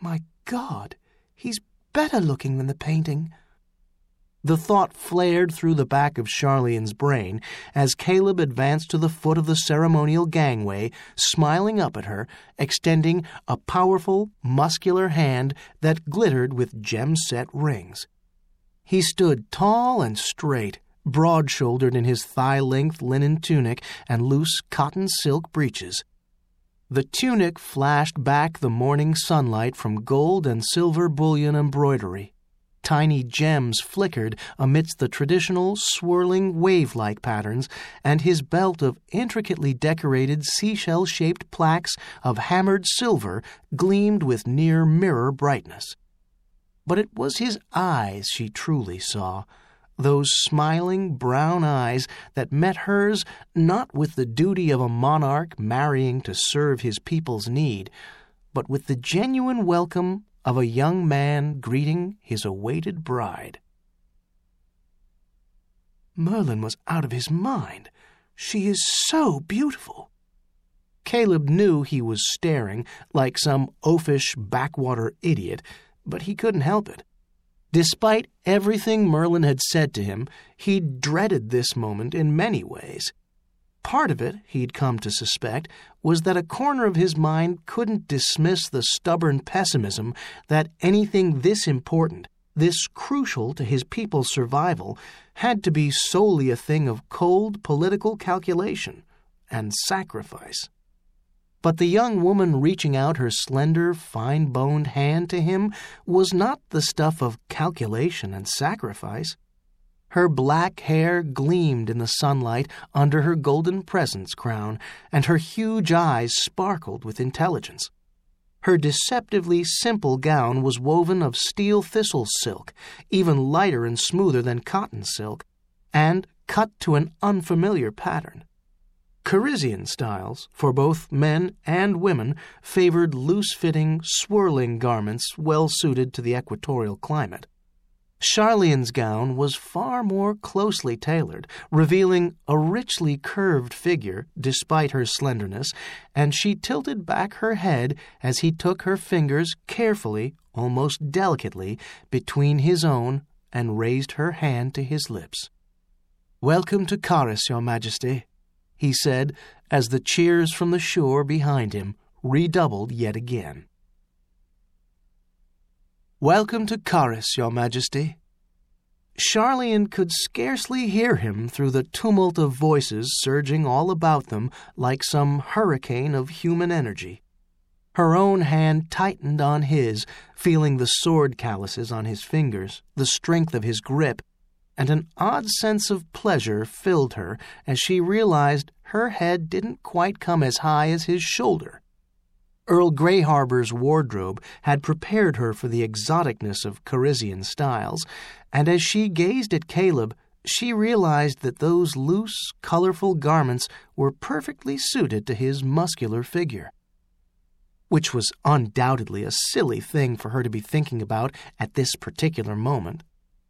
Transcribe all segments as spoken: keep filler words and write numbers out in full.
My God, he's better looking than the painting. The thought flared through the back of Charleon's brain as Caleb advanced to the foot of the ceremonial gangway, smiling up at her, extending a powerful, muscular hand that glittered with gem-set rings. He stood tall and straight, broad-shouldered in his thigh-length linen tunic and loose cotton silk breeches. The tunic flashed back the morning sunlight from gold and silver bullion embroidery. Tiny gems flickered amidst the traditional swirling wave-like patterns, and his belt of intricately decorated seashell-shaped plaques of hammered silver gleamed with near-mirror brightness. But it was his eyes she truly saw, those smiling brown eyes that met hers not with the duty of a monarch marrying to serve his people's need, but with the genuine welcome of a young man greeting his awaited bride. Merlin was out of his mind. She is so beautiful. Caleb knew he was staring like some oafish backwater idiot, but he couldn't help it. Despite everything Merlin had said to him, he dreaded this moment in many ways. Part of it, he'd come to suspect, was that a corner of his mind couldn't dismiss the stubborn pessimism that anything this important, this crucial to his people's survival, had to be solely a thing of cold political calculation and sacrifice. But the young woman reaching out her slender, fine-boned hand to him was not the stuff of calculation and sacrifice. Her black hair gleamed in the sunlight under her golden presence crown, and her huge eyes sparkled with intelligence. Her deceptively simple gown was woven of steel thistle silk, even lighter and smoother than cotton silk, and cut to an unfamiliar pattern. Parisian styles, for both men and women, favored loose-fitting, swirling garments well suited to the equatorial climate. Charleon's gown was far more closely tailored, revealing a richly curved figure despite her slenderness, and she tilted back her head as he took her fingers carefully, almost delicately, between his own and raised her hand to his lips. "Welcome to Caris, Your Majesty," he said as the cheers from the shore behind him redoubled yet again. "Welcome to Caris, Your Majesty." Charleon could scarcely hear him through the tumult of voices surging all about them like some hurricane of human energy. Her own hand tightened on his, feeling the sword calluses on his fingers, the strength of his grip, and an odd sense of pleasure filled her as she realized her head didn't quite come as high as his shoulder. Earl Greyharbour's wardrobe had prepared her for the exoticness of Parisian styles, and as she gazed at Caleb, she realized that those loose, colorful garments were perfectly suited to his muscular figure. Which was undoubtedly a silly thing for her to be thinking about at this particular moment.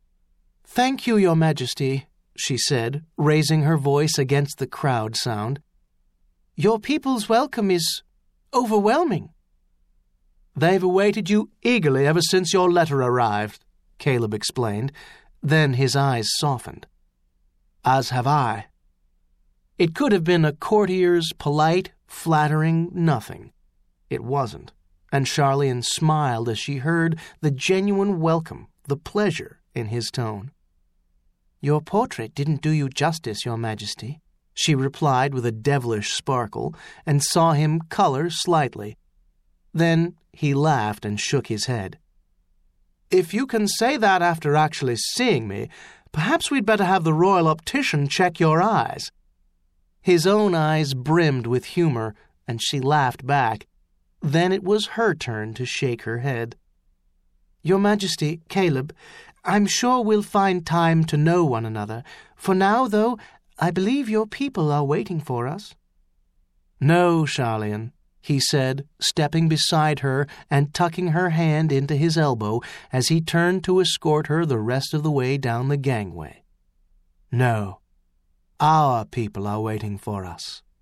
"Thank you, Your Majesty," she said, raising her voice against the crowd sound. "Your people's welcome is overwhelming." "They've awaited you eagerly ever since your letter arrived," Caleb explained. Then his eyes softened. "As have I." It could have been a courtier's polite, flattering nothing. It wasn't, and Charleon smiled as she heard the genuine welcome, the pleasure in his tone. "Your portrait didn't do you justice, Your Majesty," she replied with a devilish sparkle, and saw him color slightly. Then he laughed and shook his head. "If you can say that after actually seeing me, perhaps we'd better have the royal optician check your eyes." His own eyes brimmed with humor, and she laughed back. Then it was her turn to shake her head. "Your Majesty, Caleb, I'm sure we'll find time to know one another. For now, though, I believe your people are waiting for us." "No, Charleon," he said, stepping beside her and tucking her hand into his elbow as he turned to escort her the rest of the way down the gangway. "No, our people are waiting for us."